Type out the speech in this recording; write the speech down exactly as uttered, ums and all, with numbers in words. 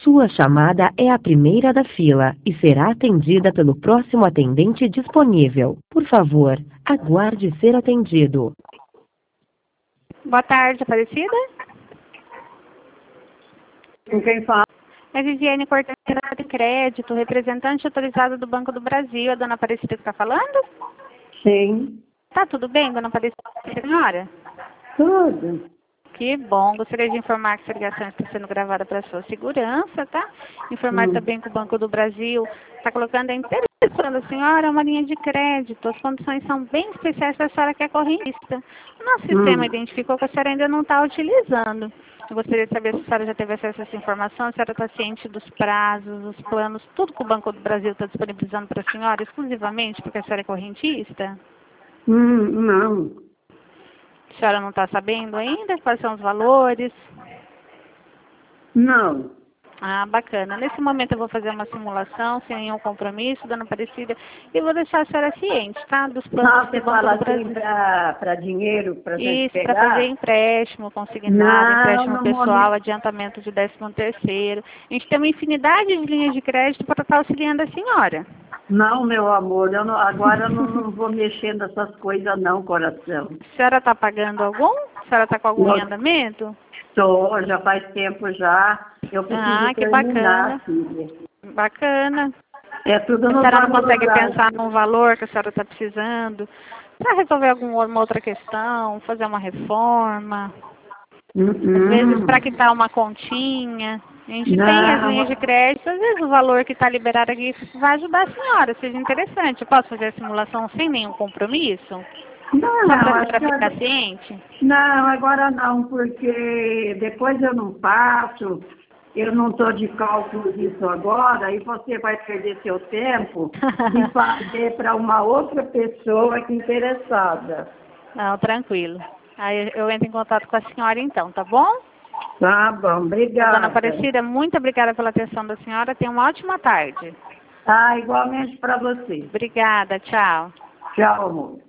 Sua chamada é a primeira da fila e será atendida pelo próximo atendente disponível. Por favor, aguarde ser atendido. Boa tarde, Aparecida. Com quem fala? É Viviane Cortez de Crédito, representante autorizada do Banco do Brasil. A dona Aparecida que está falando? Sim. Tá tudo bem, dona Aparecida, senhora? Tudo. Que bom. Gostaria de informar que essa ligação está sendo gravada para sua segurança, tá? Informar Hum. também que o Banco do Brasil está colocando a interessando a senhora uma linha de crédito. As condições são bem especiais para a senhora que é correntista. O nosso sistema Hum. identificou que a senhora ainda não está utilizando. Eu gostaria de saber se a senhora já teve acesso a essa informação, se a senhora está ciente dos prazos, dos planos, tudo que o Banco do Brasil está disponibilizando para a senhora, exclusivamente porque a senhora é correntista? Hum, não. A senhora não está sabendo ainda quais são os valores? Não. Ah, bacana. Nesse momento eu vou fazer uma simulação sem nenhum compromisso, dona Aparecida, e vou deixar a senhora ciente, tá? Dos planos Não, do você Banco fala do Brasil. assim para dinheiro, para gente Isso, para pegar? fazer empréstimo consignado, Não, empréstimo no pessoal, momento. adiantamento de décimo terceiro. A gente tem uma infinidade de linhas de crédito para estar auxiliando a senhora. Não, meu amor, eu não, agora eu não, não vou mexer nessas coisas não, coração. A senhora está pagando algum? A senhora está com algum Não. em andamento? Estou, já faz tempo já. Eu preciso Ah, que terminar, bacana. filha. Bacana. É tudo A no senhora não Banco do consegue Brasil. pensar num valor que a senhora está precisando para resolver alguma outra questão, fazer uma reforma, Hum, às vezes hum. para quitar uma continha. A gente tem as Não. linhas de crédito, às vezes o valor que está liberado aqui vai ajudar a senhora, seja interessante. Eu posso fazer a simulação sem nenhum compromisso? Não, Só para a acho senhora que ficar eu- ciente? não, agora não, porque depois eu não passo, eu não estou de cálculo disso agora, e você vai perder seu tempo de fazer para uma outra pessoa que interessada. Não, tranquilo. Aí eu entro em contato com a senhora então, tá bom? Tá bom, Dona obrigada. Aparecida, muito obrigada pela atenção da senhora. Tenha uma ótima tarde. Tá, igualmente para você. Obrigada, tchau. Tchau, amor.